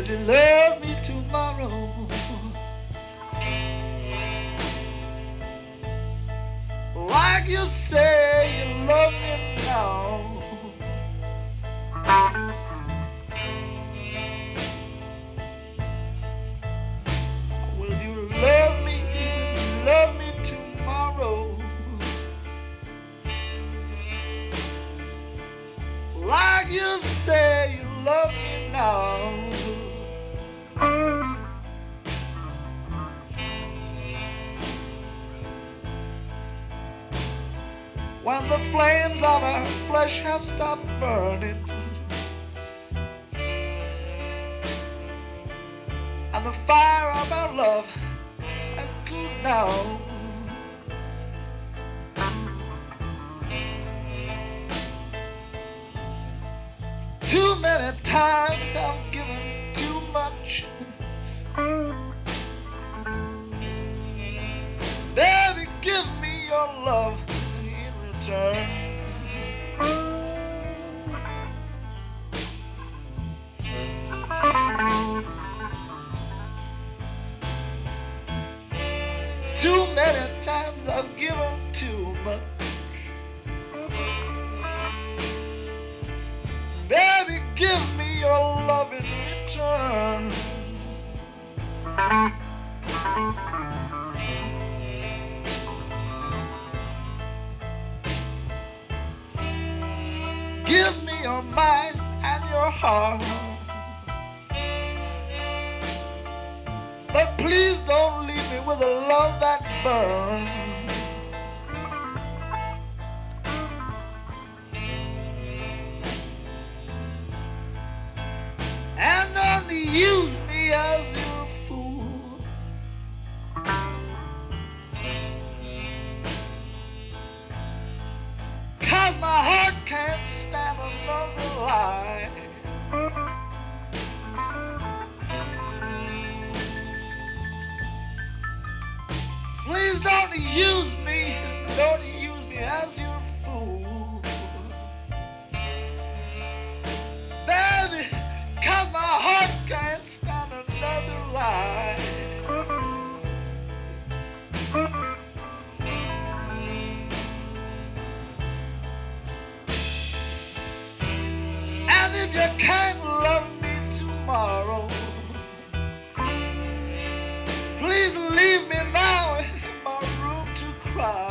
Will you love me tomorrow? Like you say you love me now. Will you love me tomorrow? Like you say you love me now. When the flames of our flesh have stopped burning and the fire of our love has cooled down, too many times I've given too much. Baby, give me your love in return. Too many times I've given too much. Baby, give me your love in return. Give me your mind and your heart. But please don't leave me with a love that burns. And don't use me as your fool. 'Cause my heart can't stand another lie. Please don't use me as your fool. Baby, 'cause my heart can't stand another lie. And if you can't love me tomorrow, please leave me now in my room to cry.